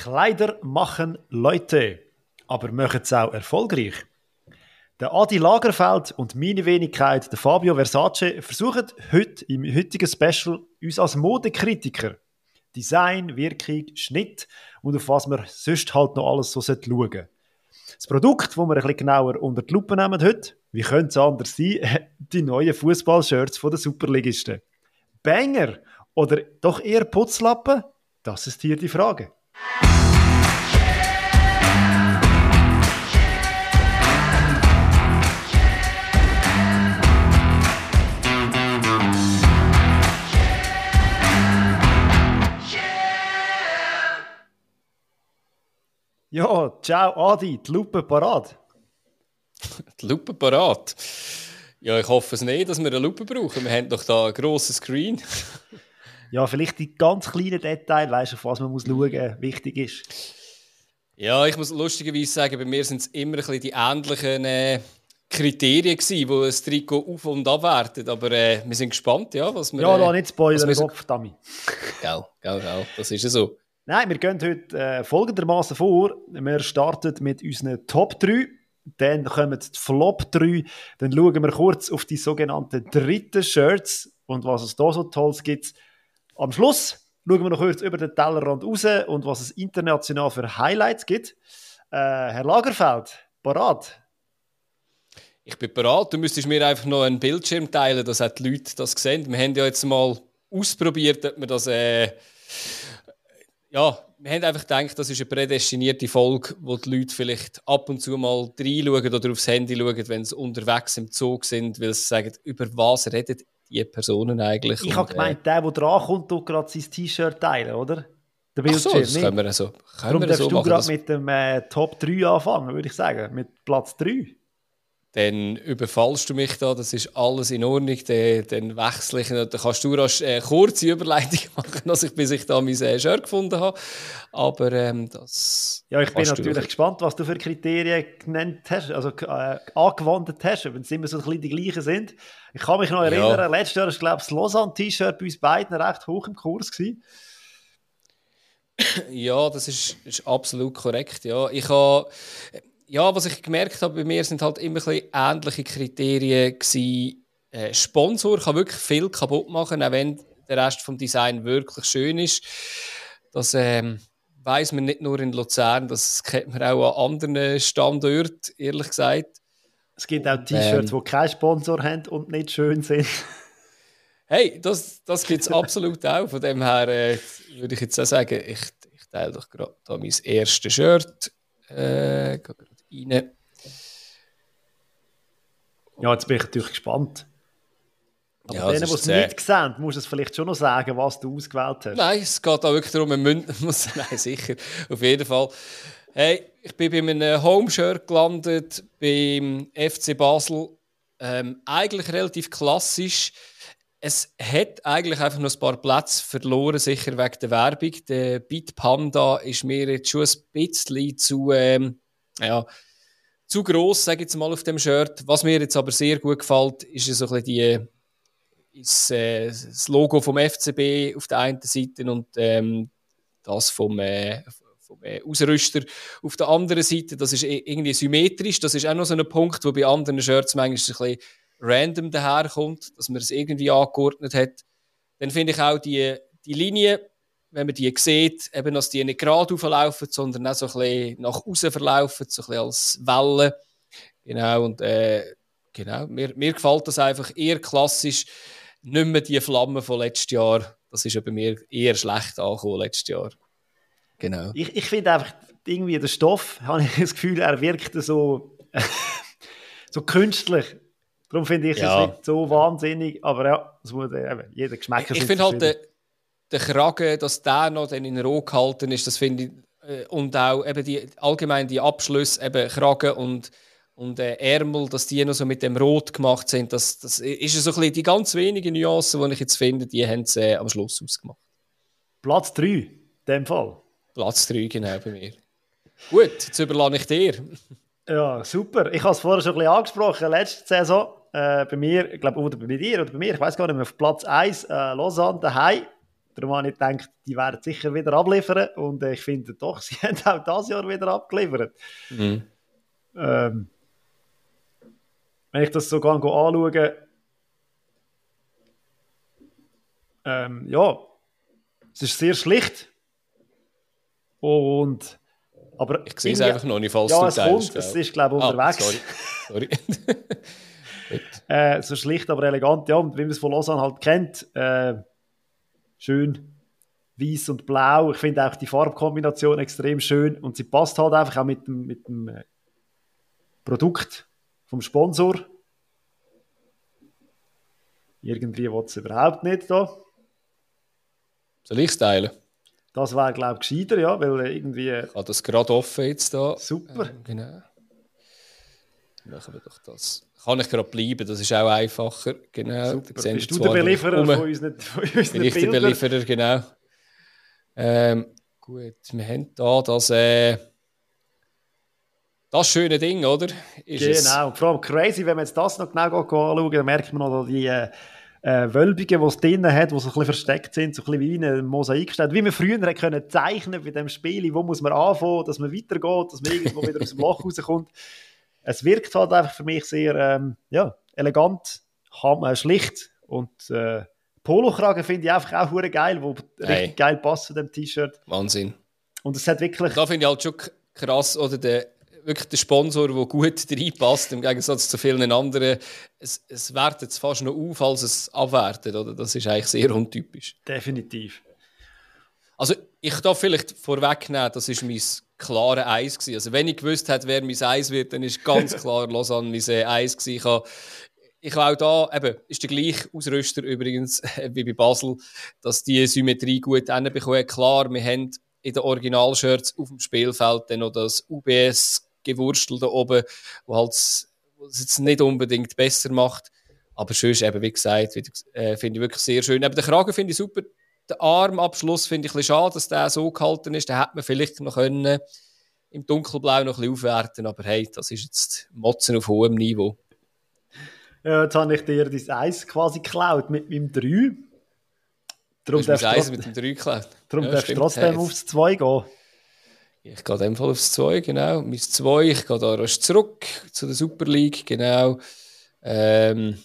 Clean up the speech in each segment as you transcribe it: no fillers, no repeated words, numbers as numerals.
Kleider machen Leute, aber machen es auch erfolgreich. Der Adi Lagerfeld und meine Wenigkeit, der Fabio Versace, versuchen heute im heutigen Special uns als Modekritiker Design, Wirkung, Schnitt und auf was wir sonst halt noch alles so schauen sollten. Das Produkt, das wir ein bisschen genauer unter die Lupe nehmen heute, wie könnte es anders sein, die neuen Fußballshirts der Superligisten. Banger oder doch eher Putzlappen? Das ist hier die Frage. Ja, ciao Adi, die Lupe parat. Die Lupe parat? Ja, ich hoffe es nicht, dass wir eine Lupe brauchen. Wir haben doch da einen grossen Screen. Ja, vielleicht die ganz kleinen Details, weißt du, auf was man muss schauen, wichtig ist. Ja, ich muss lustigerweise sagen, bei mir sind es immer ein bisschen die ähnlichen Kriterien gewesen, die das Trikot auf- und abwerten. Aber wir sind gespannt, ja, was wir... Ja, lass nicht spoilern, Kopf, Dummy. Gell, das ist ja so. Nein, wir gehen heute folgendermaßen vor. Wir starten mit unseren Top 3, dann kommen die Flop 3, dann schauen wir kurz auf die sogenannten dritten Shirts und was es da so Tolles gibt. Am Schluss schauen wir noch kurz über den Tellerrand raus und was es international für Highlights gibt. Herr Lagerfeld, parat? Ich bin parat. Du müsstest mir einfach noch einen Bildschirm teilen, dass auch die Leute das sehen. Wir haben ja jetzt mal ausprobiert, ob wir das... Ja, wir haben einfach gedacht, das ist eine prädestinierte Folge, wo die Leute vielleicht ab und zu mal reinschauen oder aufs Handy schauen, wenn sie unterwegs im Zug sind, weil sie sagen, über was reden die Personen eigentlich. Ich habe gemeint, der dran kommt, tut gerade sein T-Shirt teilen, oder? Der Bildschirm, ach so, das können wir so. Darum darfst du gerade mit dem Top 3 anfangen, würde ich sagen, mit Platz 3. Dann überfallst du mich da, das ist alles in Ordnung, dann wechsle ich, dann kannst du rasch kurze Überleitung machen, bis ich da mein Shirt gefunden habe, aber das... Ja, ich bin natürlich gespannt, was du für Kriterien genannt hast, also angewandt hast, wenn es immer so ein bisschen die gleichen sind. Ich kann mich noch erinnern, letztes Jahr war, glaube ich, das Lausanne-T-Shirt bei uns beiden recht hoch im Kurs gewesen. Ja, das ist absolut korrekt, ja. Ja, was ich gemerkt habe, bei mir sind halt immer ein bisschen ähnliche Kriterien gewesen. Sponsor kann wirklich viel kaputt machen, auch wenn der Rest vom Design wirklich schön ist. Das weiss man nicht nur in Luzern, das kennt man auch an anderen Standorten, ehrlich gesagt. Es gibt auch T-Shirts, die keinen Sponsor haben und nicht schön sind. Hey, das gibt es absolut auch. Von dem her würde ich jetzt auch sagen, ich teile doch gerade da mein erstes Shirt. Gehe gerade rein. Ja, jetzt bin ich natürlich gespannt. Aber ja, denen, die es nicht sehen, musst du es vielleicht schon noch sagen, was du ausgewählt hast. Nein, es geht da wirklich darum, Nein, sicher. Auf jeden Fall. Hey, ich bin bei einem Home-Shirt gelandet, beim FC Basel. Eigentlich relativ klassisch. Es hat eigentlich einfach noch ein paar Plätze verloren, sicher wegen der Werbung. Der Bitpanda ist mir jetzt schon ein bisschen zu gross, sage ich jetzt mal, auf dem Shirt. Was mir jetzt aber sehr gut gefällt, ist so ein bisschen das Logo vom FCB auf der einen Seite und das vom Ausrüster auf der anderen Seite. Das ist irgendwie symmetrisch. Das ist auch noch so ein Punkt, wo bei anderen Shirts manchmal ein bisschen random daherkommt, dass man es irgendwie angeordnet hat. Dann finde ich auch die Linie, wenn man die sieht, eben, dass die nicht gerade verlaufen, sondern auch so ein bisschen nach außen verlaufen, so ein bisschen als Wellen. Genau, und genau, mir gefällt das einfach eher klassisch. Nicht mehr die Flamme von letztes Jahr. Das ist ja bei mir eher schlecht angekommen letztes Jahr. Genau. Ich finde einfach, irgendwie der Stoff, habe ich das Gefühl, er wirkt so, so künstlich. Darum finde ich es nicht so wahnsinnig, aber ja, es muss jeder Geschmack. Ich finde halt der Kragen, dass der noch dann in Roh gehalten ist, das finde ich, und auch eben allgemein die Abschlüsse, eben Kragen und Ärmel, dass die noch so mit dem Rot gemacht sind, das ist so ein bisschen die ganz wenigen Nuancen, die ich jetzt finde, die haben es am Schluss ausgemacht. Platz 3, in dem Fall. Platz 3, genau, bei mir. Gut, jetzt überlasse ich dir. Ja, super. Ich habe es vorher schon ein bisschen angesprochen, letzte Saison. Bei mir, ich glaube, oder bei dir oder bei mir, ich weiß gar nicht mehr, auf Platz 1, Lausanne daheim. Darum habe ich gedacht, die werden sicher wieder abliefern. Und ich finde doch, sie haben auch dieses Jahr wieder abgeliefert. Mhm. Wenn ich das so anschaue, ja, es ist sehr schlicht. Aber ich sehe es einfach noch nicht, falls ja, du es teilst. Kommt, es ist, glaube ich, unterwegs. Sorry. So schlicht, aber elegant, ja. Und wie man es von Lausanne halt kennt, schön weiß und blau. Ich finde auch die Farbkombination extrem schön und sie passt halt einfach auch mit dem Produkt vom Sponsor. Irgendwie will es überhaupt nicht da. Soll ich es teilen? Das wäre, glaube ich, gescheiter, ja, weil irgendwie... Ich habe das gerade offen jetzt da. Super. Genau. Machen wir doch das. Kann ich gerade bleiben, das ist auch einfacher. Genau. Super. Bist du der Belieferer von unseren Bildern? Bin ich der Belieferer, genau. Gut, wir haben da das schöne Ding, oder? Genau, vor allem crazy, wenn man jetzt das noch genau anschaut, dann merkt man noch die Wölbungen, die es drinnen hat, die so ein bisschen versteckt sind, so ein bisschen wie in einem Mosaikstein. Wie man früher können zeichnen bei dem Spiel, wo muss man anfangen, dass man weitergeht, dass man irgendwo wieder aus dem Loch rauskommt. Es wirkt halt einfach für mich sehr elegant, schlicht und Polokragen finde ich einfach auch hure geil, wo richtig geil passt zu dem T-Shirt. Wahnsinn. Und es hat wirklich... Da finde ich halt schon krass, oder wirklich der Sponsor, der gut reinpasst, im Gegensatz zu vielen anderen. Es wertet es fast noch auf, als es abwertet, oder? Das ist eigentlich sehr untypisch. Definitiv. Also ich darf vielleicht vorwegnehmen, das war mein klare Eis gewesen. Also wenn ich gewusst hätte, wer mein Eis wird, dann ist ganz klar Lausanne mein Eis gewesen. Ich habe auch da, eben, ist der gleiche Ausrüster übrigens wie bei Basel, dass die Symmetrie gut hinbekommen. Klar, wir haben in den Originalshirts auf dem Spielfeld dann noch das UBS-Gewurstel da oben, wo es jetzt nicht unbedingt besser macht. Aber sonst, eben, wie gesagt, finde ich wirklich sehr schön. Aber den Kragen finde ich super. Den Armabschluss finde ich ein bisschen schade, dass der so gehalten ist. Den hätte man vielleicht noch können im Dunkelblau noch ein bisschen aufwerten, aber hey, das ist jetzt Motzen auf hohem Niveau. Ja, jetzt habe ich dir dein Eis quasi geklaut mit meinem 3. Darum darfst du Eis mit dem 3 geklaut. Darum darfst du trotzdem aufs 2 gehen. Ich gehe in dem Fall aufs 2, genau. Mein 2, ich gehe da rasch zurück zu der Super League, genau. Eins,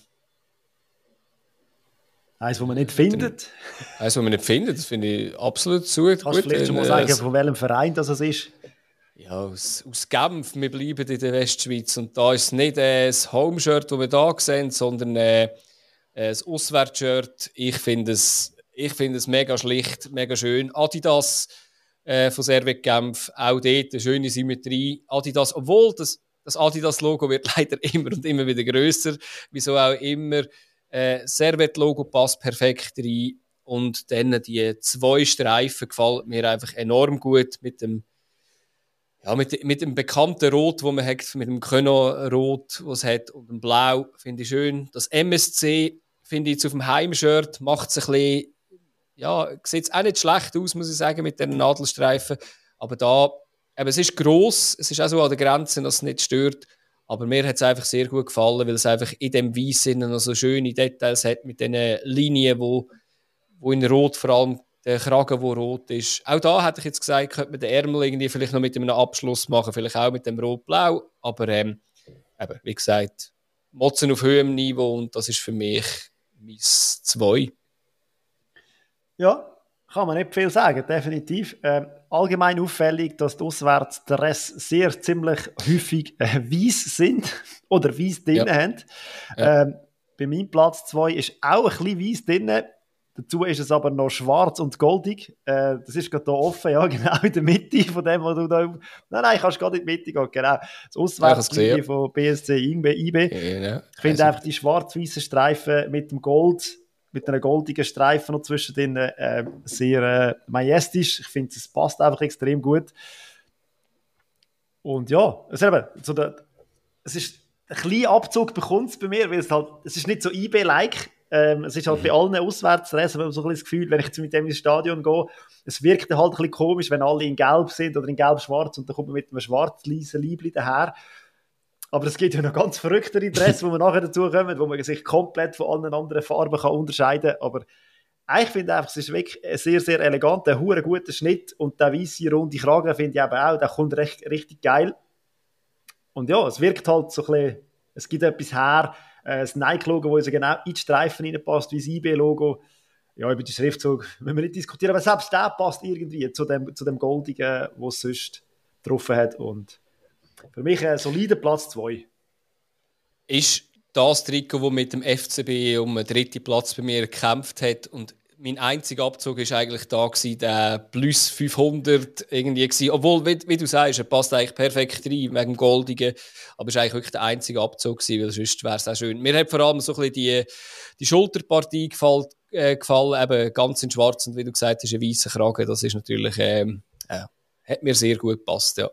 das man nicht findet. Eins, das man nicht findet, das finde ich absolut gut. Kannst du vielleicht schon mal sagen, von welchem Verein das ist? Ja, aus Genf. Wir bleiben in der Westschweiz. Und da ist es nicht das Home-Shirt, das wir hier sehen, sondern das Auswärtsshirt. Ich finde es mega schlicht, mega schön. Adidas von Servet Genf, auch dort eine schöne Symmetrie. Adidas, obwohl das Adidas-Logo wird leider immer und immer wieder grösser. Wieso auch immer. Servet-Logo passt perfekt rein. Und dann die 2 Streifen gefallen mir einfach enorm gut mit dem bekannten Rot, das man hat, mit dem Könno-Rot, das es hat, und dem Blau, finde ich schön. Das MSC, finde ich jetzt auf dem Heimshirt, macht es ein bisschen, ja, sieht auch nicht schlecht aus, muss ich sagen, mit den Nadelstreifen. Aber da, eben, es ist gross, es ist auch so an der Grenze, dass es nicht stört. Aber mir hat es einfach sehr gut gefallen, weil es einfach in dem Weissen noch so schöne Details hat, mit diesen Linien, wo in Rot vor allem der Kragen, der rot ist. Auch da hätte ich jetzt gesagt, könnte man den Ärmel irgendwie vielleicht noch mit einem Abschluss machen, vielleicht auch mit dem Rot-Blau. Aber eben, wie gesagt, Motzen auf höherem Niveau und das ist für mich mein 2. Ja, kann man nicht viel sagen, definitiv. Allgemein auffällig, dass die Auswärtsdress sehr ziemlich häufig weiss sind oder weiss drin haben. Ja. Bei meinem Platz 2 ist auch ein bisschen weiss drin. Dazu ist es aber noch schwarz und goldig. Das ist gerade hier offen, ja, genau in der Mitte von dem, was du da... Nein, kannst gerade in die Mitte gehen, genau. Das Auswärtslinie von BSC IB. Genau. Ich finde einfach die schwarz-weißen Streifen mit dem Gold, mit einer goldigen Streifen noch zwischendrin sehr majestisch. Ich finde, es passt einfach extrem gut. Und ja, es ist ein kleiner Abzug bekommt es bei mir, weil es ist nicht so IB-like. Es ist halt bei allen Auswärtsdressen so ein bisschen das Gefühl, wenn ich jetzt mit dem ins Stadion gehe, es wirkt halt ein bisschen komisch, wenn alle in Gelb sind oder in Gelb-Schwarz und dann kommt man mit einem schwarz-leisen Liebli daher. Aber es gibt ja noch ganz verrücktere Dressen, wo wir nachher dazu kommen, wo man sich komplett von allen anderen Farben kann unterscheiden kann. Aber ich finde einfach, es ist wirklich ein sehr, sehr eleganter, hure guter Schnitt und der weisse runde Kragen finde ich eben auch, der kommt richtig geil. Und ja, es wirkt halt so ein bisschen, es gibt etwas her, das Nike-Logo, das genau in die Streifen reinpasst, wie das IB-Logo. Ja, über den Schriftzug müssen wir nicht diskutieren, aber selbst der passt irgendwie zu dem Goldigen, was es sonst getroffen hat. Und für mich ein solider Platz 2. Ist das Trikot, das mit dem FCB um den 3. Platz bei mir gekämpft hat, und mein einziger Abzug war eigentlich da gewesen, der plus 500 irgendwie gewesen. Obwohl, wie du sagst, er passt eigentlich perfekt rein, wegen dem Goldigen. Aber es war eigentlich wirklich der einzige Abzug gewesen, weil sonst wäre es auch schön. Mir hat vor allem so ein bisschen die Schulterpartie gefallen, eben ganz in schwarz und wie du gesagt hast, ein weißer Kragen. Das ist natürlich, hat mir sehr gut gepasst, ja.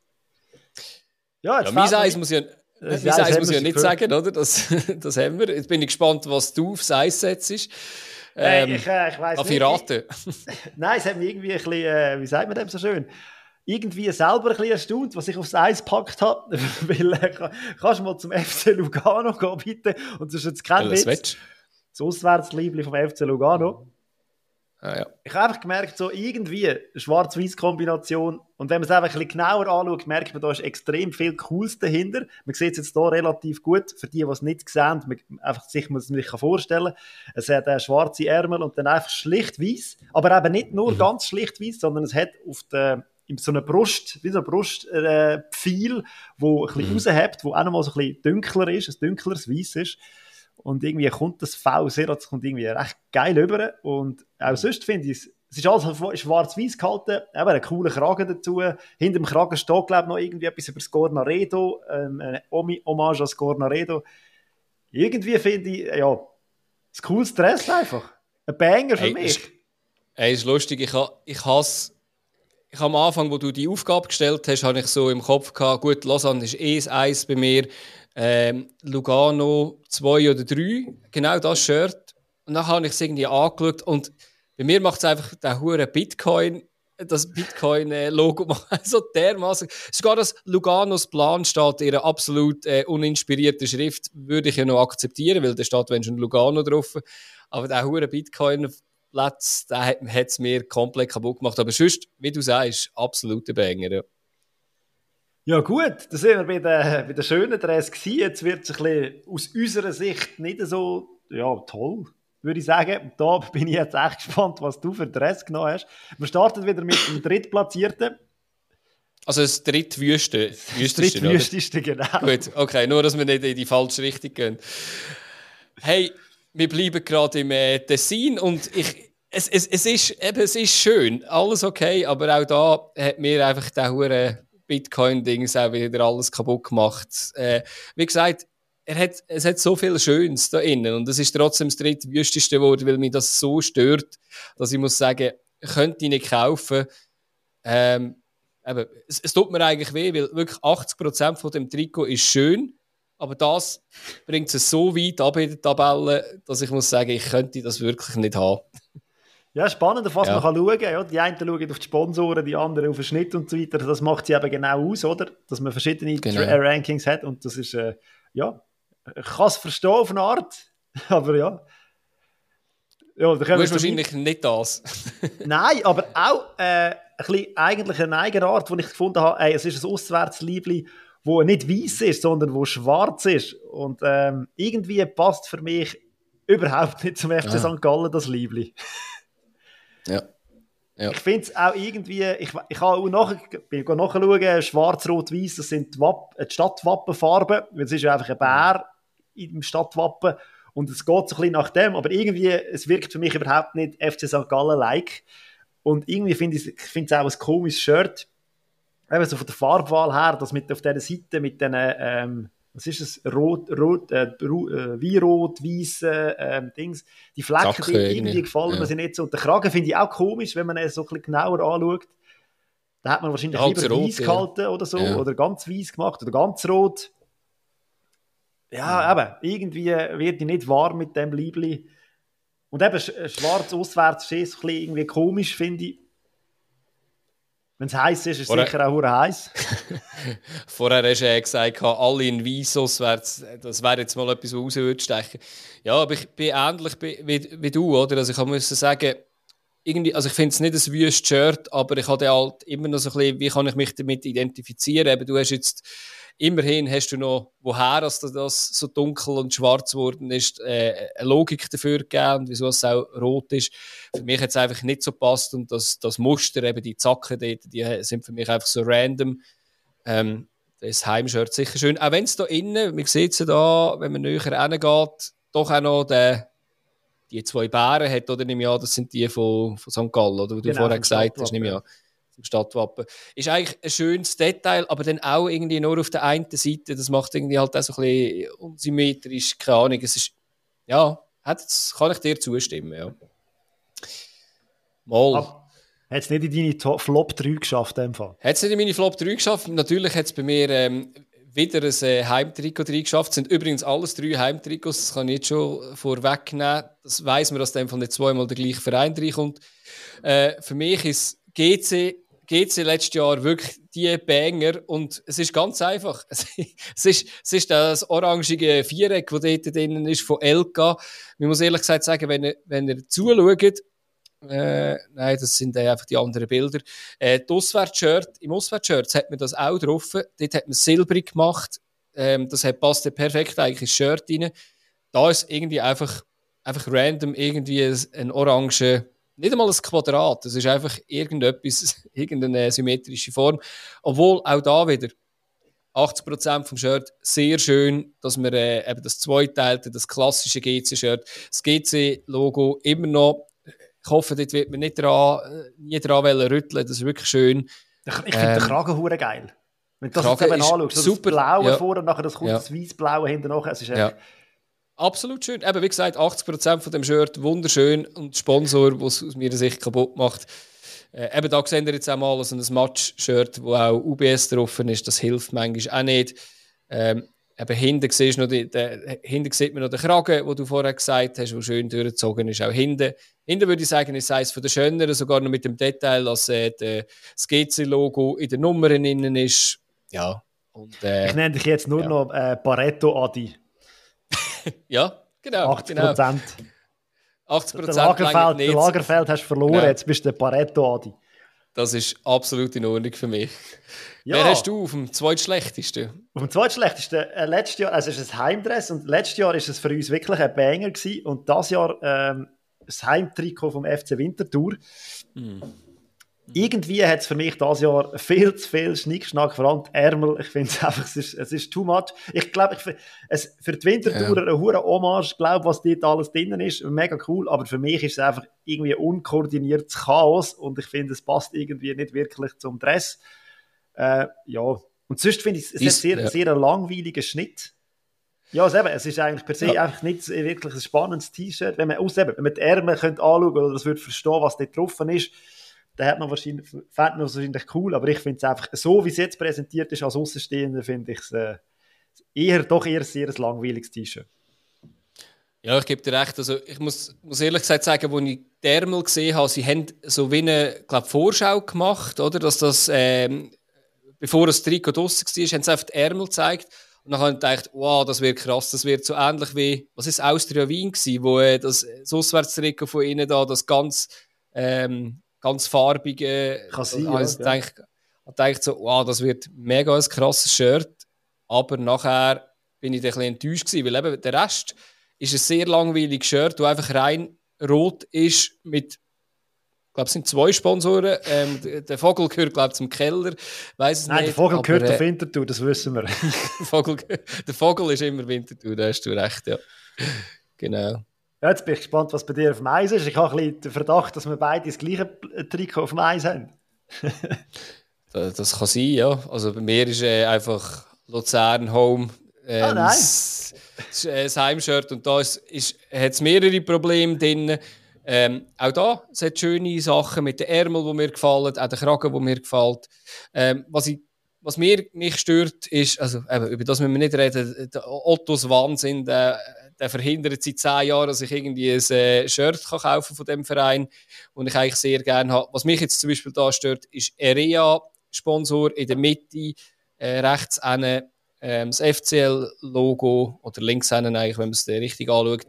Ja, mein Eis muss ich ja nicht sagen, oder? Das haben wir. Jetzt bin ich gespannt, was du aufs Eis setzt. Ich weiss darf ich raten? Nein, es hat mich irgendwie ein bisschen, wie sagt man dem so schön, irgendwie selber ein bisschen erstaunt, was ich aufs Eis gepackt habe. Weil, kannst du mal zum FC Lugano gehen, bitte? Und das ist jetzt kein Witz. Das Auswärtsliebli vom FC Lugano. Ah, ja. Ich habe einfach gemerkt, so irgendwie eine Schwarz-Weiß-Kombination. Und wenn man es einfach ein bisschen genauer anschaut, merkt man, da ist extrem viel Cooles dahinter. Man sieht es jetzt hier relativ gut. Für die es nicht sehen, einfach sich man es sich vorstellen kann. Es hat schwarze Ärmel und dann einfach schlicht weiß. Aber eben nicht nur ganz schlicht weiß, sondern es hat auf so eine Brust, wie so ein Brustpfeil, wo ein bisschen raushebt, wo auch nochmal so ein bisschen dunkler ist, ein dunkleres Weiß ist. Und irgendwie kommt das V sehr, das kommt irgendwie recht geil rüber. Und auch sonst finde ich, es ist alles schwarz-weiß gehalten, eben ein cooler Kragen dazu. Hinter dem Kragen steht, glaube ich, noch irgendwie etwas über das Gornaredo, eine Hommage an das Gornaredo. Irgendwie finde ich, ja, das coolste Dress einfach. Ein Banger für mich. Ist lustig, ich habe am Anfang, wo du die Aufgabe gestellt hast, habe ich so im Kopf gehabt, gut, Lausanne ist das Eis bei mir, Lugano 2 oder 3, genau das Shirt. Und dann habe ich es irgendwie angeschaut und bei mir macht es einfach der hure das Bitcoin-Logo so dermaßen. Sogar das Luganos Plan steht in einer absolut uninspirierten Schrift, würde ich ja noch akzeptieren, weil da steht, wenn schon Lugano drauf. Aber der hure Bitcoin-Platz, der hat es mir komplett kaputt gemacht. Aber sonst, wie du sagst, absoluter Banger, ja. Ja gut, da sind wir bei der schönen Dress gewesen. Jetzt wird es ein bisschen aus unserer Sicht nicht so toll, würde ich sagen. Da bin ich jetzt echt gespannt, was du für einen Dress genommen hast. Wir starten wieder mit dem Drittplatzierten. Also das drittwüste. Das drittwüsteste, genau. Gut, okay, nur, dass wir nicht in die falsche Richtung gehen. Hey, wir bleiben gerade im Tessin und es ist schön, alles okay, aber auch da hat mir einfach der hure Bitcoin-Dings auch wieder alles kaputt gemacht. Wie gesagt, es hat so viel Schönes da innen und es ist trotzdem das drittwüsteste geworden, weil mich das so stört, dass ich muss sagen, ich könnte ihn nicht kaufen. Es tut mir eigentlich weh, weil wirklich 80% von dem Trikot ist schön, aber das bringt es so weit ab in der Tabelle, dass ich muss sagen, ich könnte das wirklich nicht haben. Ja, spannend, auf was man kann schauen kann. Ja, die einen schauen auf die Sponsoren, die anderen auf den Schnitt und so weiter. Das macht sie eben genau aus, oder? Dass man verschiedene Rankings hat und das ist, ich kann es verstehen auf eine Art, aber ja. Ja, du hast wahrscheinlich nicht das. Nein, aber auch eigentlich eine eigene Art, die ich gefunden habe, es ist ein Auswärtsliebli, wo nicht weiß ist, sondern wo schwarz ist. Und irgendwie passt für mich überhaupt nicht zum FC St. Gallen das Liebli. Ja. Ich finde es auch irgendwie, ich habe nachschauen, schwarz-rot-weiß, das sind die Stadtwappenfarben, weil es ist ja einfach ein Bär im Stadtwappen und es geht so ein bisschen nach dem, aber irgendwie, es wirkt für mich überhaupt nicht FC St. Gallen-like und irgendwie finde ich es auch ein komisches Shirt, eben so von der Farbwahl her, das mit auf dieser Seite mit diesen was ist es? Weinrot, weiße Dings. Die Flecken, die irgendwie gefallen mir sie nicht so. Und der Kragen finde ich auch komisch, wenn man es so ein bisschen genauer anschaut. Da hat man wahrscheinlich lieber weiß gehalten oder so. Ja. Oder ganz weiß gemacht oder ganz rot. Ja, eben. Irgendwie wird ich nicht warm mit dem Liebli. Und eben schwarz auswärts ist so ein bisschen irgendwie komisch, finde ich. Wenn es heiß ist, ist es sicher auch heiß. Vorher hast du gesagt, alle in Visos, das wäre jetzt mal etwas, was raus würde stechen. Ja, aber ich bin ähnlich wie du, oder? Also ich muss sagen, irgendwie, also ich finde es nicht ein wüstes Shirt, aber ich habe halt immer noch so ein bisschen, wie kann ich mich damit identifizieren? Eben, du hast jetzt, immerhin hast du noch, woher dass das so dunkel und schwarz geworden ist, eine Logik dafür gegeben und wieso es auch rot ist. Für mich hat es einfach nicht so gepasst und das Muster, eben die Zacken dort, die sind für mich einfach so random. Das Heimshirt sicher schön. Auch wenn es da innen, man sieht es ja da, wenn man näher hingeht, doch auch noch die zwei Bären hat, oder nehme ich an, das sind die von St. Gallen, oder? Wo du vorher gesagt hast, nehme ich an, zum Stadtwappen. Ist eigentlich ein schönes Detail, aber dann auch irgendwie nur auf der einen Seite, das macht irgendwie halt auch so ein bisschen unsymmetrisch, keine Ahnung, es ist, ja, das kann ich dir zustimmen, ja. Mal. Hat es nicht in deine Flop 3 geschafft, in dem Fall? Hat es nicht in meine Flop 3 geschafft? Natürlich hat es bei mir wieder ein Heimtrikot drin geschafft. Es sind übrigens alles 3 Heimtrikots, das kann ich jetzt schon vorwegnehmen. Das weiss man, dass in dem Fall nicht zweimal der gleiche Verein reinkommt. Für mich ist GC letztes Jahr wirklich die Banger und es ist ganz einfach. Es ist das orangige Viereck, das dort drinnen ist, von Elka. Ich muss ehrlich gesagt sagen, wenn ihr zuschaut, nein, das sind einfach die anderen Bilder. Im Auswärtsshirt hat man das auch drauf. Dort hat man silbrig gemacht. Das passt perfekt eigentlich ins Shirt rein. Da ist irgendwie einfach random irgendwie ein orange, nicht einmal ein Quadrat. Das ist einfach irgendeine symmetrische Form. Obwohl auch da wieder 80% vom Shirt sehr schön, dass man eben das zweiteilte, das klassische GC-Shirt, das GC-Logo immer noch. Ich hoffe, dort wird man nie dran rütteln. Das ist wirklich schön. Ich finde den Kragen hure geil. Wenn du das eben anschaust, super, das Blaue ja. vor und nachher das kommt das weiß-blaue hinten nachher. Es ist echt... Absolut schön. Eben, wie gesagt, 80% von dem Shirt wunderschön und der Sponsor, was es aus meiner Sicht kaputt macht. Eben da seht ihr jetzt auch mal so ein Match-Shirt, wo auch UBS drauf ist. Das hilft manchmal auch nicht. Eben hinten sieht man noch den Kragen, den du vorher gesagt hast, der schön durchgezogen ist. Auch hinten. Hinten würde ich sagen, ist eines von den schöneren, sogar noch mit dem Detail, dass das GC-Logo in den Nummern innen ist. Ja. Und, ich nenne dich jetzt nur noch Pareto Adi. Ja, genau. 80%. Genau. 80% der Lagerfeld hast du verloren, genau. Jetzt bist du der Pareto Adi. Das ist absolut in Ordnung für mich. Ja. Wer hast du auf dem zweitschlechtesten? Auf dem zweitschlechtesten? Letztes Jahr, also es ist ein Heimdress und letztes Jahr war es für uns wirklich ein Banger gewesen und dieses Jahr das Heimtrikot vom FC Winterthur. Irgendwie hat es für mich dieses Jahr viel zu viel Schnickschnack, vor allem die Ärmel. Ich finde es einfach, es ist too much. Ich glaube, für die Winterthur eine hure Hommage, glaube, was dort alles drin ist, mega cool, aber für mich ist es einfach irgendwie unkoordiniertes Chaos und ich finde, es passt irgendwie nicht wirklich zum Dress. Ja, und sonst finde ich, es hat sehr einen langweiligen Schnitt. Ja, es ist eigentlich per se einfach nicht wirklich ein spannendes T-Shirt. Wenn man die Ärmel anschauen könnte oder das würde verstehen, was dort drauf ist, dann fände man wahrscheinlich cool, aber ich finde es einfach, so wie es jetzt präsentiert ist als Aussenstehender, finde ich es eher sehr ein langweiliges T-Shirt. Ja, ich gebe dir recht. Also ich muss ehrlich gesagt sagen, als ich die Ärmel gesehen habe, sie haben so wie eine Vorschau gemacht, oder? Dass das, bevor das Trikot draussen war, haben sie einfach die Ärmel gezeigt. Und dann habe ich gedacht, wow, das wird krass, das wird so ähnlich wie, was ist Austria Wien gewesen, wo das Auswärtstrikot von ihnen da, das ganz farbige, ich dachte so, wow, das wird mega ein krasses Shirt. Aber nachher bin ich ein bisschen enttäuscht gewesen, weil eben der Rest ist ein sehr langweiliges Shirt, das einfach rein rot ist mit, ich glaube, es sind 2 Sponsoren. Der Vogel gehört, glaube ich, zum Keller. Weiss es Nein, nicht, der Vogel gehört auf Winterthur, das wissen wir. Der Vogel ist immer Winterthur, da hast du recht, ja. Genau. Ja, jetzt bin ich gespannt, was bei dir auf dem Eis ist. Ich habe ein bisschen den Verdacht, dass wir beide das gleiche Trikot auf dem Eis haben. Das kann sein, ja. Also bei mir ist einfach Luzern Home das Heimshirt und da hat es mehrere Probleme drin. Auch da es hat schöne Sachen mit den Ärmeln, die mir gefallen, auch der Kragen, der mir gefällt. Was mich stört, ist, also über das müssen wir nicht reden, der Ottos Wahnsinn, der der verhindert seit 10 Jahren, dass ich irgendwie ein Shirt kann kaufen von dem Verein, und ich eigentlich sehr gerne habe. Was mich jetzt zum Beispiel da stört, ist Erea-Sponsor in der Mitte, rechts hinten, das FCL-Logo, oder links hinten eigentlich, wenn man es richtig anschaut.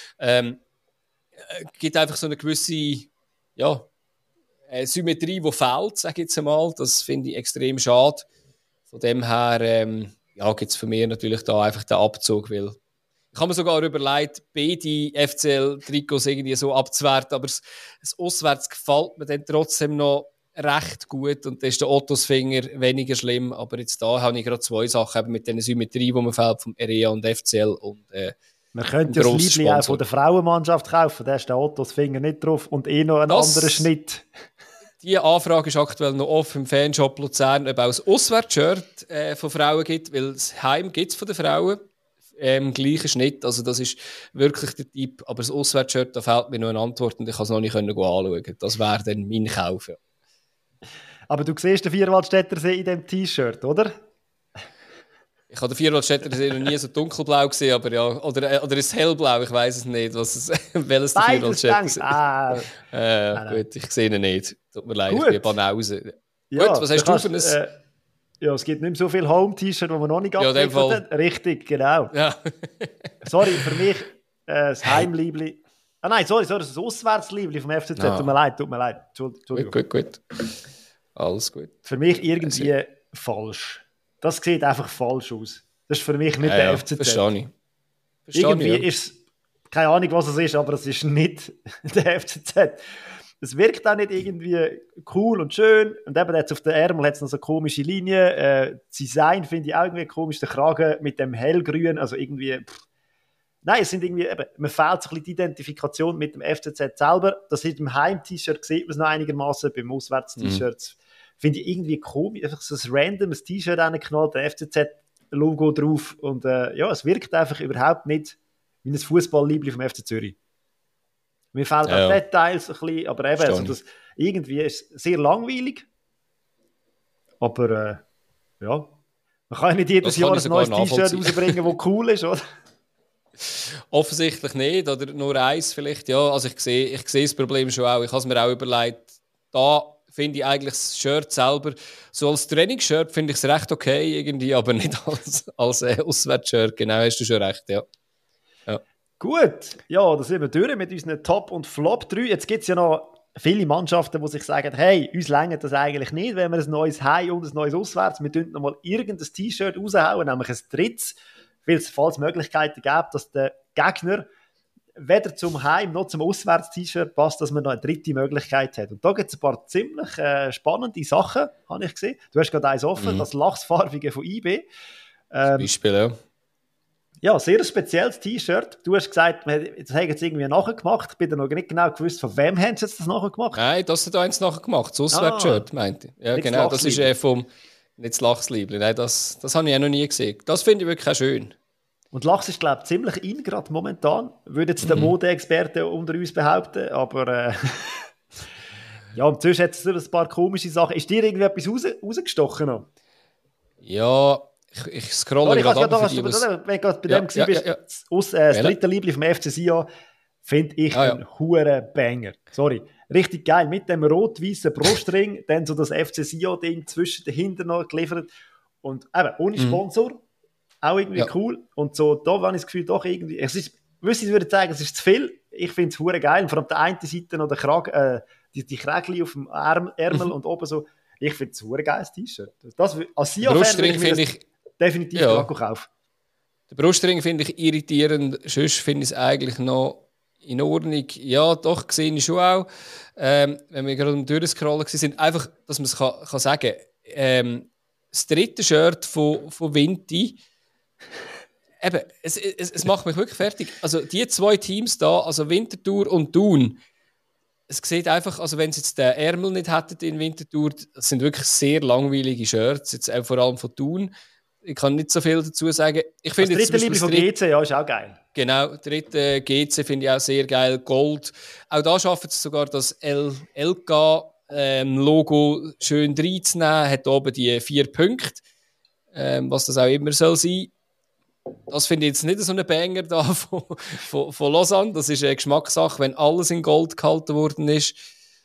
Gibt einfach so eine gewisse, ja, Symmetrie, die fehlt, sage ich jetzt einmal. Das finde ich extrem schade. Von dem her gibt es für mich natürlich da einfach den Abzug, weil ich habe mir sogar überlegt, beide FCL-Trikots irgendwie so abzuwerten, aber das Auswärts gefällt mir dann trotzdem noch recht gut, und da ist der Ottosfinger weniger schlimm, aber jetzt da habe ich gerade 2 Sachen eben mit dieser Symmetrie, die mir fehlt, vom Erea und FCL, und man könnte ja das Liebling auch von der Frauenmannschaft kaufen, da ist der Ottosfinger nicht drauf und noch einen anderen Schnitt. Die Anfrage ist aktuell noch offen im Fanshop Luzern, ob auch ein Auswärtsshirt von Frauen gibt, weil das Heim gibt es von den Frauen. Gleicher Schnitt, also das ist wirklich der Typ, aber das Auswärtsshirt, da fehlt mir noch eine Antwort und ich kann es noch nicht anschauen. Das wäre dann mein Kauf. Ja. Aber du siehst den Vierwaldstättersee in diesem T-Shirt, oder? Ich habe den Vierwaldstättersee noch nie so dunkelblau gesehen, aber ja, oder ist es hellblau, ich weiß es nicht, welches der Vierwaldstättersee ist. Gut, ich sehe ihn nicht. Tut mir leid, ich bin Banause. Ja, gut, was hast du für ein... ja, es gibt nicht mehr so viele Home-T-Shirts, die man noch nicht abgewickelt hat. Richtig, genau. Ja. Sorry, für mich das Heimliebli. Ah nein, sorry, das ist das Auswärtsliebli vom FCZ. Tut mir leid. Entschuldigung. Gut. Alles gut. Für mich irgendwie falsch. Das sieht einfach falsch aus. Das ist für mich nicht der FCZ. Verstehe ich. Irgendwie ist es, keine Ahnung, was es ist, aber es ist nicht der FCZ. Es wirkt auch nicht irgendwie cool und schön. Und eben jetzt auf den Ärmel hat es noch so komische Linien. Das Design finde ich auch irgendwie komisch. Der Kragen mit dem hellgrün, also irgendwie... Nein, es sind irgendwie, eben, mir fehlt so ein bisschen die Identifikation mit dem FCZ selber. Das ist im Heim-T-Shirt, sieht man es noch einigermaßen. Beim Auswärts-T-Shirts finde ich irgendwie komisch. Einfach so ein randomes T-Shirt reingeknallt, der FCZ-Logo drauf. Und es wirkt einfach überhaupt nicht wie ein Fußball-Liebli vom FC Zürich. Mir fehlen auch Details ein bisschen, aber eben, also das, irgendwie ist es sehr langweilig. Aber man kann ja nicht jedes Jahr ein neues T-Shirt rausbringen, das cool ist, oder? Offensichtlich nicht, oder nur eins vielleicht, ja. Also ich sehe das Problem schon auch. Ich habe es mir auch überlegt, da finde ich eigentlich das Shirt selber, so als Trainingsshirt finde ich es recht okay irgendwie, aber nicht als Auswärtsshirt. Genau, hast du schon recht, ja. Gut, ja, da sind wir durch mit unseren Top- und Flop 3. Jetzt gibt es ja noch viele Mannschaften, die sich sagen, hey, uns reicht das eigentlich nicht, wenn wir ein neues Heim und ein neues Auswärts, wir tun noch mal irgendein T-Shirt raushauen, nämlich ein drittes, weil es falls Möglichkeiten gibt, dass der Gegner weder zum Heim- noch zum Auswärts-T-Shirt passt, dass man noch eine dritte Möglichkeit hat. Und da gibt es ein paar ziemlich spannende Sachen, habe ich gesehen. Du hast gerade eins offen, das lachsfarbige von IB. Zum Beispiel, ja. Ja, sehr spezielles T-Shirt. Du hast gesagt, das haben sie irgendwie nachgemacht. Ich bin da noch nicht genau gewusst, von wem haben sie das nachgemacht? Nein, das hat eins nachgemacht. Das Auswärtsshirt, meinte ich. Ja, genau. Das ist vom... Nicht das Lachsliebli. Nein, das habe ich auch noch nie gesehen. Das finde ich wirklich auch schön. Und Lachs ist, glaube ich, ziemlich in gerade momentan. Würde jetzt der Modeexperte unter uns behaupten. Aber ja, und sonst hat es ein paar komische Sachen. Ist dir irgendwie etwas rausgestochen noch? Ja... Ich scrolle gerade ab. Wenn du gerade bei dem bist, das dritte Liebli vom FC Sion, finde ich einen huren Banger. Sorry. Richtig geil. Mit dem rot-weißen Brustring, dann so das FC Sion-Ding zwischen den Hintern noch geliefert. Und eben, ohne Sponsor, auch irgendwie cool. Und so, da habe ich das Gefühl, doch irgendwie, ich würde sagen, es ist zu viel. Ich finde es huren geil. Und vor allem der einen Seite noch der die Krägli auf dem Ärmel und oben so. Ich finde es ein huren geiles T-Shirt. Als Sion-Fan finde ich definitiv kaufen. Den Brustring finde ich irritierend, sonst finde ich es eigentlich noch in Ordnung. Ja, doch, sehe ich schon auch. Wenn wir gerade am Durchscrollen sind, einfach, dass man es kann sagen kann. Das dritte Shirt von Vinti, eben, es macht mich wirklich fertig. Also die 2 Teams da, also Winterthur und Thun, es sieht einfach, also wenn sie jetzt den Ärmel nicht hätten in Winterthur, das sind wirklich sehr langweilige Shirts, jetzt auch vor allem von Thun. Ich kann nicht so viel dazu sagen. Ich finde das dritte Liebling von GC, ja, ist auch geil. Genau, dritte GC finde ich auch sehr geil. Gold. Auch da schafft es sogar, das LK-Logo schön reinzunehmen. Hat oben die 4 Punkte, was das auch immer soll sein. das finde ich jetzt nicht so einen Banger da von Lausanne. Das ist eine Geschmackssache, wenn alles in Gold gehalten worden ist.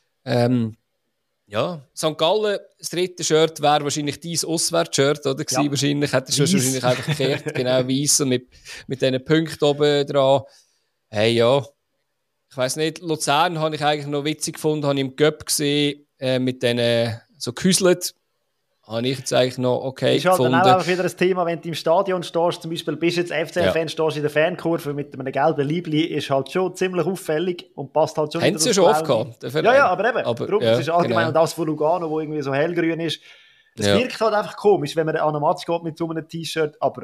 Ja, St. Gallen, das dritte Shirt wäre wahrscheinlich dein Auswärtsshirt, oder? Ja. Wahrscheinlich hättest du wahrscheinlich einfach gekehrt, genau, weiss und mit diesen Punkten oben dran. Hey, ja. Ich weiss nicht, Luzern habe ich eigentlich noch witzig gefunden, habe ich im Göpp gesehen, mit denen so gehäuselt. Habe ich jetzt eigentlich noch okay ist halt gefunden. Dann auch einfach wieder ein Thema, wenn du im Stadion stehst, zum Beispiel bist du jetzt FCL-Fan, stehst in der Fankurve mit einem gelben Liebli, ist halt schon ziemlich auffällig und passt halt schon wieder. Haben sie schon oft gehabt? Ja, aber eben. Darum, es ist allgemein, und das von Lugano, wo irgendwie so hellgrün ist, das wirkt halt einfach komisch, wenn man an einen Match geht mit so einem T-Shirt, aber...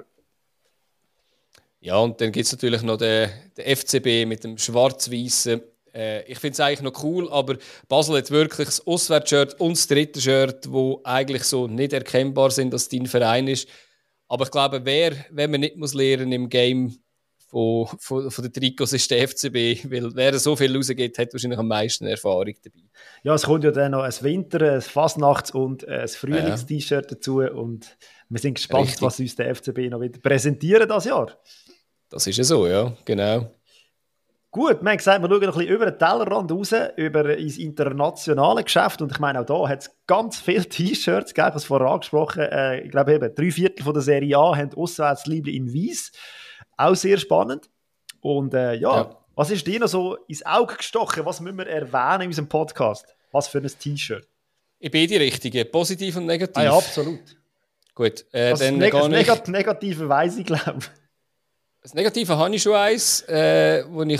Ja, und dann gibt es natürlich noch den FCB mit dem schwarz-weißen. Ich finde es eigentlich noch cool, aber Basel hat wirklich das Auswärtsshirt und das dritte Shirt, wo eigentlich so nicht erkennbar sind, dass es dein Verein ist. Aber ich glaube, wenn man nicht muss lernen im Game von den Trikots, ist der FCB, weil wer so viel rausgeht, hat wahrscheinlich am meisten Erfahrung dabei. Ja, es kommt ja dann noch ein Winter-, ein Fasnachts- und ein Frühlings-T-Shirt dazu und wir sind gespannt, richtig, was uns der FCB noch wieder präsentieren das Jahr. Das ist ja so, ja, genau. Gut, wir haben gesagt, wir schauen ein bisschen über den Tellerrand raus, über ins internationale Geschäft. Und ich meine, auch da hat es ganz viele T-Shirts gegeben, was vorher angesprochen. Ich glaube eben, 3/4 von der Serie A haben Auswärtsliebli in Weiss. Auch sehr spannend. Und was ist dir noch so ins Auge gestochen? Was müssen wir erwähnen in unserem Podcast? Was für ein T-Shirt? Ich bin die Richtige, positiv und negativ. Ja, absolut. Gut, das dann negative weiss ich, glaube ich. Das Negative habe ich schon eins, wo ich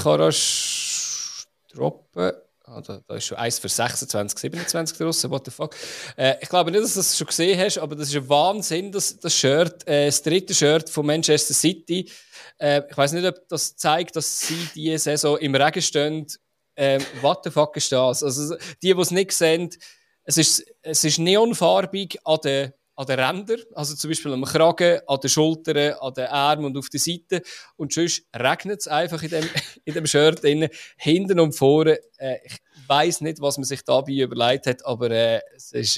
droppen kann. Da ist schon eins für 26, 27 draussen, what the fuck. Ich glaube nicht, dass du das schon gesehen hast, aber das ist ein Wahnsinn, das Shirt. Das dritte Shirt von Manchester City. Ich weiß nicht, ob das zeigt, dass sie diese Saison im Regen stehen. What the fuck ist das? Also, die es nicht sehen, es ist neonfarbig an den Rändern, also zum Beispiel am Kragen, an den Schultern, an den Armen und auf der Seite. Und sonst regnet es einfach in dem Shirt drin, hinten und vorne. Ich weiss nicht, was man sich dabei überlegt hat, aber es ist,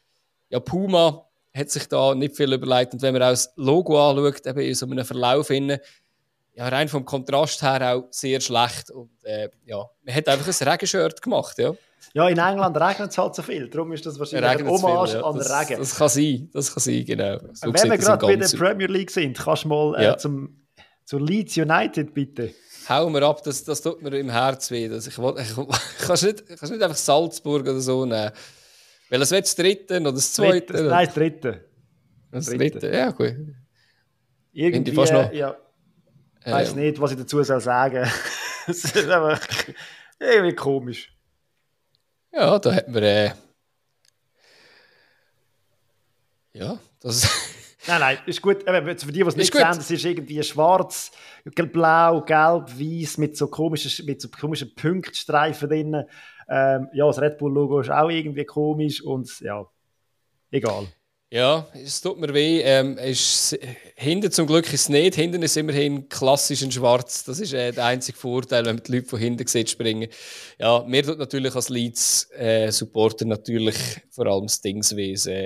Puma hat sich da nicht viel überlegt. Und wenn man auch das Logo anschaut, eben in so einem Verlauf innen, ja, rein vom Kontrast her auch sehr schlecht. Und man hat einfach ein Regenshirt gemacht, ja. Ja, in England regnet es halt so viel. Darum ist das wahrscheinlich ein Hommage an den Regen. Das kann sein, genau. So wenn wir gerade bei der Premier League sind, kannst du mal zu Leeds United bitte. Hau mir ab, das tut mir im Herz weh. Kannst nicht einfach Salzburg oder so nehmen. Weil es wird das dritte oder das zweite? Nein, das dritte. Das dritte, ja gut. Irgendwie, fast noch. Ja. Ich weiss nicht, was ich dazu sagen soll. Es ist einfach irgendwie komisch. Ja, da hat man das... Nein, ist gut. Für die, die es nicht sehen, das ist irgendwie schwarz, blau, gelb, weiß mit so komischen Punktstreifen drin. Das Red Bull-Logo ist auch irgendwie komisch und ja, egal. Ja, es tut mir weh. Hinten zum Glück ist es nicht. Hinten ist immerhin klassisch in schwarz. Das ist der einzige Vorteil, wenn man die Leute von hinten sieht springen. Ja, mir tut natürlich als Leeds-Supporter natürlich vor allem das Dingswesen.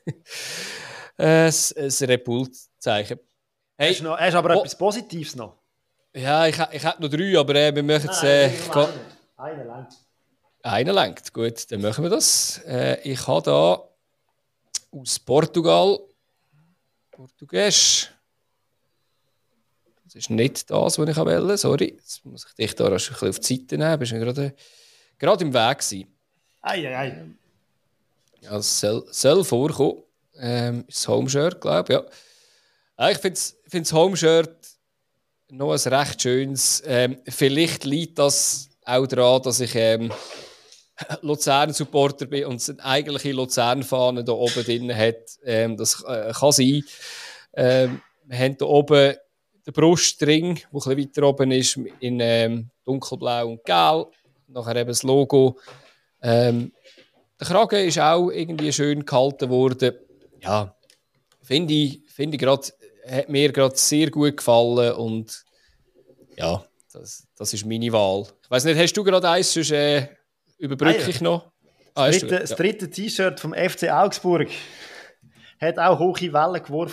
Das Red Bull-Zeichen. Hey, hast du aber etwas Positives noch? Ja, ich hätte noch 3, aber wir machen es... Einer langt. Einer langt, gut, dann machen wir das. Ich habe da aus Portugal. Portugiesisch. Das ist nicht das, was ich wollte. Sorry. Jetzt muss ich dich da ein bisschen auf die Seite nehmen. Bist du gerade im Weg gewesen. Ei. Ja, das soll vorkommen. Ist das Homeshirt, glaube ich. Ja. Ich finde das Homeshirt noch ein recht schönes. Vielleicht liegt das auch daran, dass ich Luzern-Supporter bin und eine eigentliche Luzern-Fahne da oben drin hat. Das kann sein. Wir haben hier oben den Brustring, der ein bisschen weiter oben ist, in dunkelblau und gelb. Nachher eben das Logo. Der Kragen ist auch irgendwie schön gehalten worden. Ja, finde ich gerade, hat mir gerade sehr gut gefallen und ja, das ist meine Wahl. Ich weiss nicht, hast du gerade eins, sonst überbrücke ich noch? Das dritte T-Shirt vom FC Augsburg hat auch hohe Wellen geworfen.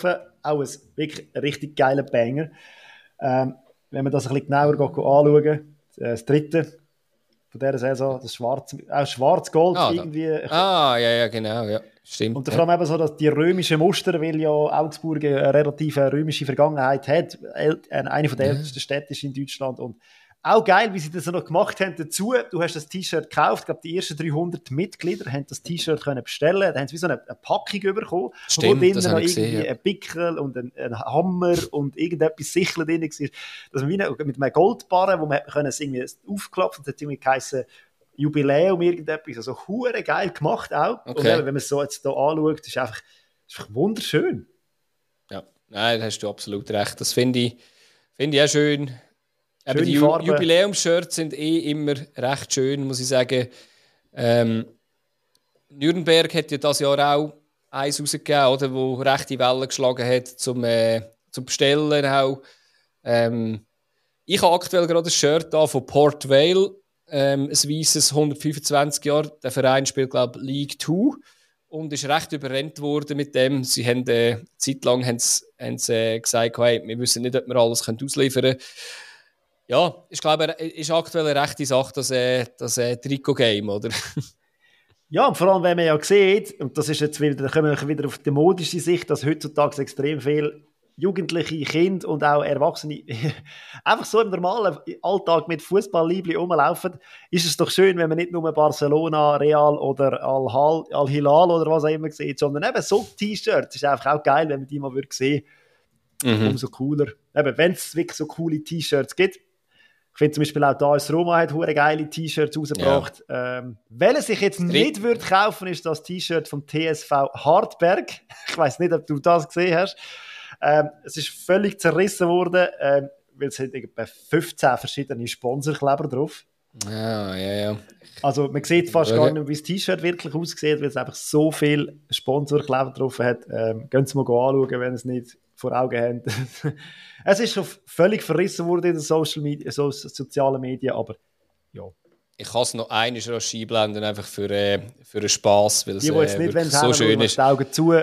auch ein wirklich richtig geiler Banger. Wenn man das ein bisschen genauer anschauen, das dritte von dieser Saison, das Schwarz-Gold irgendwie. Ja, genau, ja, stimmt. Und vor allem eben so, dass die römische Muster, weil ja Augsburg eine relativ römische Vergangenheit hat, eine von der ältesten Städte ist in Deutschland und auch geil, wie sie das noch gemacht haben dazu. Du hast das T-Shirt gekauft, ich glaube, die ersten 300 Mitglieder haben das T-Shirt bestellen. Da haben sie wie so eine Packung bekommen, Stimmt, wo drin das noch habe ich irgendwie gesehen, ein Pickel und ein Hammer und irgendetwas Sichel drin war. Das wie mit einem Goldbarren, wo man es irgendwie aufgeklappt und hat irgendwie geheißen Jubiläum irgendetwas. Also hure geil gemacht auch. Okay. Und eben, wenn man es so jetzt hier anschaut, ist einfach wunderschön. Ja, nein, da hast du absolut recht. Das finde ich auch schön. Aber die Farbe. Jubiläumshirts sind immer recht schön, muss ich sagen. Nürnberg hat ja das Jahr auch eins rausgegeben, oder, wo rechte Wellen geschlagen hat zum Bestellen auch. Ich habe aktuell gerade ein Shirt da von Port Vale, ein weißes 125 Jahre. Der Verein spielt, glaube ich, League 2 und ist recht überrennt worden mit dem. Sie haben zeitlang gesagt, hey, wir wissen nicht, ob wir alles ausliefern können. Ja, ich glaube, ist aktuell eine rechte Sache, das Trikot-Game, oder? Ja, und vor allem, wenn man ja sieht, und das ist jetzt wieder, da kommen wir wieder auf die modische Sicht, dass heutzutage extrem viele Jugendliche, Kinder und auch Erwachsene einfach so im normalen Alltag mit Fußballliebli rumlaufen, ist es doch schön, wenn man nicht nur Barcelona, Real oder Al-Hilal oder was auch immer sieht, sondern eben so T-Shirts. Ist einfach auch geil, wenn man die mal sehen würde. Umso cooler. Eben, wenn es wirklich so coole T-Shirts gibt. Ich finde zum Beispiel auch da Roma hat hure geile T-Shirts rausgebracht. Ja. Welches ich jetzt nicht würde kaufen, ist das T-Shirt vom TSV Hartberg. Ich weiß nicht, ob du das gesehen hast. Es ist völlig zerrissen worden, weil es hat etwa 15 verschiedene Sponsorkleber drauf. Ja. Also man sieht fast gar nicht, wie das T-Shirt wirklich aussieht, weil es einfach so viele Sponsorkleber drauf hat. Gehen Sie mal anschauen, wenn es nicht vor Augen haben. Es ist schon völlig verrissen worden in den sozialen Medien, aber ja. Ich kann es noch einmal einblenden, einfach für einen Spass, weil es jetzt nicht, wenn so schön ist. Die Augen zu.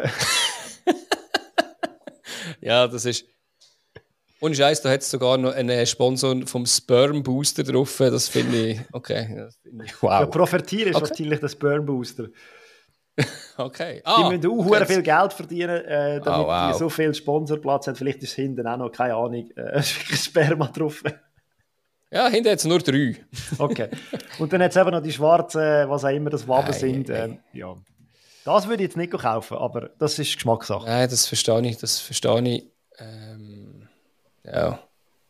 Ja, das ist... Und Scheiß, da hat es sogar noch einen Sponsor vom Sperm Booster drauf. Das finde ich... Okay. Das find ich, wow. Ja, Profitier ist natürlich der Sperm Booster. Okay. Die müssen auch viel Geld verdienen, damit die so viel Sponsorplatz haben. Vielleicht ist es hinten auch noch, keine Ahnung, Sperma drauf. Ja, hinten hat es nur 3. Okay. Und dann hat es eben noch die schwarzen, was auch immer das Waben sind. Ja. Das würde ich jetzt nicht kaufen, aber das ist Geschmackssache. Nein, das verstehe ich. Ja.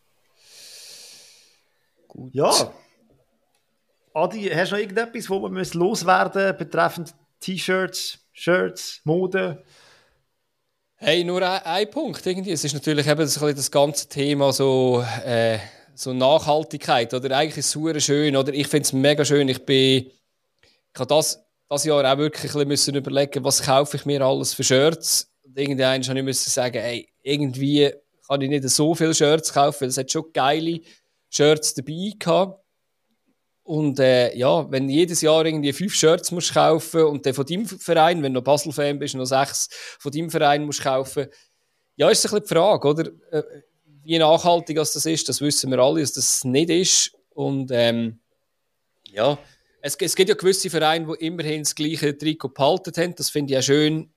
Gut. Ja. Adi, hast du noch irgendetwas, wo wir loswerden müssen, betreffend T-Shirts, Shirts, Mode? Hey, nur ein Punkt irgendwie. Es ist natürlich eben das ganze Thema so Nachhaltigkeit, oder? Eigentlich ist es super schön, oder? Ich finde es mega schön. Ich habe das Jahr auch wirklich ein bisschen überlegen, was kaufe ich mir alles für Shirts. Und irgendwann habe ich sagen, hey, irgendwie kann ich nicht so viele Shirts kaufen, weil es hat schon geile Shirts dabei gehabt. Und wenn du jedes Jahr irgendwie 5 Shirts musst kaufen und dann von deinem Verein, wenn du Basel-Fan bist, noch 6 von deinem Verein musst kaufen, ja, ist ein bisschen die Frage, oder? Wie nachhaltig das ist, das wissen wir alle, dass das nicht ist. Und ja, es gibt ja gewisse Vereine, die immerhin das gleiche Trikot behalten haben. Das finde ich auch schön.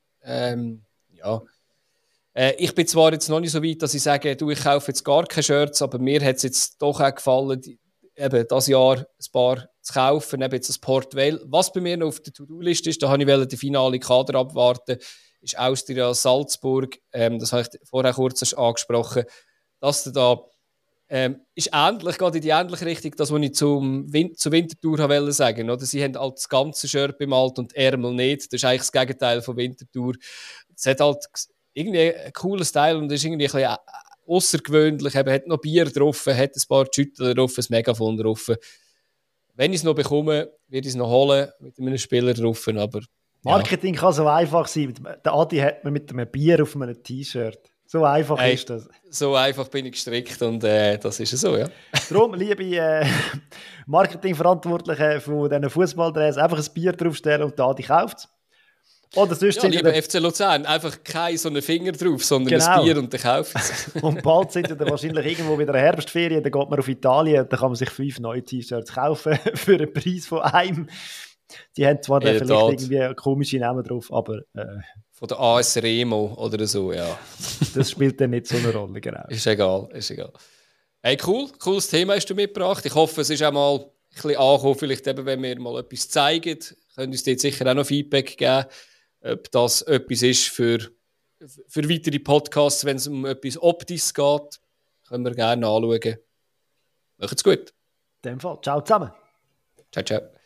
Ich bin zwar jetzt noch nicht so weit, dass ich sage, ich kaufe jetzt gar keine Shirts, aber mir hat es jetzt doch auch gefallen, eben das Jahr ein paar zu kaufen, eben jetzt das Port Vale. Was bei mir noch auf der To-Do-Liste ist, da habe ich den finalen Kader abwarten, ist Austria Salzburg. Das habe ich vorher kurz angesprochen. Dass da ist ähnlich, geht in die ähnliche Richtung, das, was ich zur Winterthur wollte sagen. Oder? Sie haben halt das ganze Shirt bemalt und die Ärmel nicht. Das ist eigentlich das Gegenteil von Winterthur. Es hat halt irgendwie ein cooles Teil und ist irgendwie ein bisschen außergewöhnlich. Eben, hat noch Bier drauf, hat ein paar Schüttler drauf, ein Megafon drauf. Wenn ich es noch bekomme, werde ich es noch holen mit einem Spieler drauf. Aber, Marketing kann so einfach sein. Der Adi hat man mit einem Bier auf einem T-Shirt. So einfach ist das. So einfach bin ich gestrickt und das ist so, ja. Darum, liebe Marketingverantwortliche von diesen Fußballdrehs, einfach ein Bier draufstellen und der Adi kauft es. Oder sonst ja, lieber FC Luzern, einfach kein so einen Finger drauf, sondern ein Bier und dann kaufen sie. Und bald sind dann wahrscheinlich irgendwo wieder Herbstferien, dann geht man auf Italien, dann kann man sich 5 neue T-Shirts kaufen für einen Preis von einem. Die haben zwar dann vielleicht irgendwie komische Namen drauf, aber... von der AS Remo oder so, ja. Das spielt dann nicht so eine Rolle, genau. Ist egal. Hey, cool, cooles Thema hast du mitgebracht. Ich hoffe, es ist auch mal ein bisschen angekommen, vielleicht eben, wenn wir mal etwas zeigen, könnt ihr uns dort sicher auch noch Feedback geben, ob das etwas ist für weitere Podcasts, wenn es um etwas Optisches geht. Können wir gerne anschauen. Macht's gut. In dem Fall. Ciao zusammen. Ciao, ciao.